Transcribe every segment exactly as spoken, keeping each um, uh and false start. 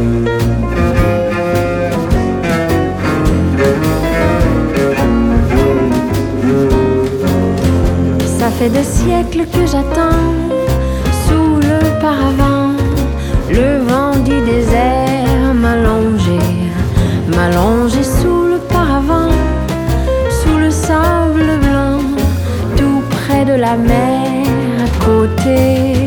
Ça fait des siècles que j'attends sous le paravent. Le vent du désert m'a longé, m'a longé sous le paravent, sous le sable blanc, tout près de la mer à côté.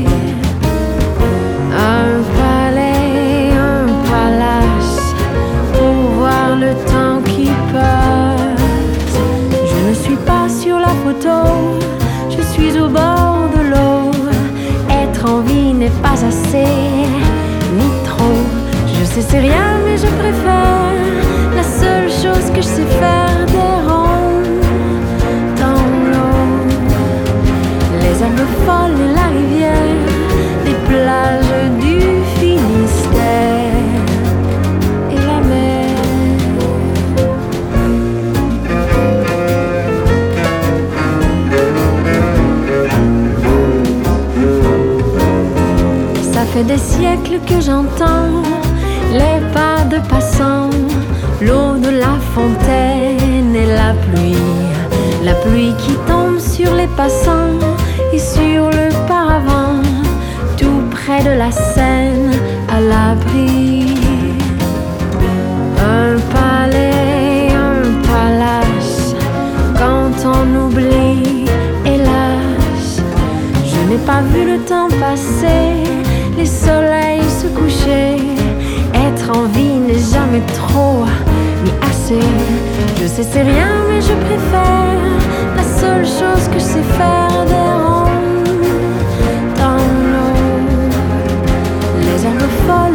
Un palais, un palace, pour voir le temps qui passe. Je ne suis pas sur la photo, je suis au bord de l'eau. Être en vie n'est pas assez, ni trop. Je sais c'est rien mais je préfère. La seule chose que je sais faire, des ronds dans l'eau. Les herbes folles et la rivière, les plages du Finistère et la mer. Ça fait des siècles que j'entends les pas de passants, l'eau de la fontaine et la pluie, la pluie qui tombe sur les passants et sur le paravent, tout près de la Seine, à l'abri. Un palais, un palace, quand on oublie, hélas, je n'ai pas vu le temps passer, les soleils se coucher. Être en vie n'est jamais trop, ni assez. Je sais c'est rien mais je préfère. La seule chose que je sais faire, des ronds dans l'eau. Les herbes folles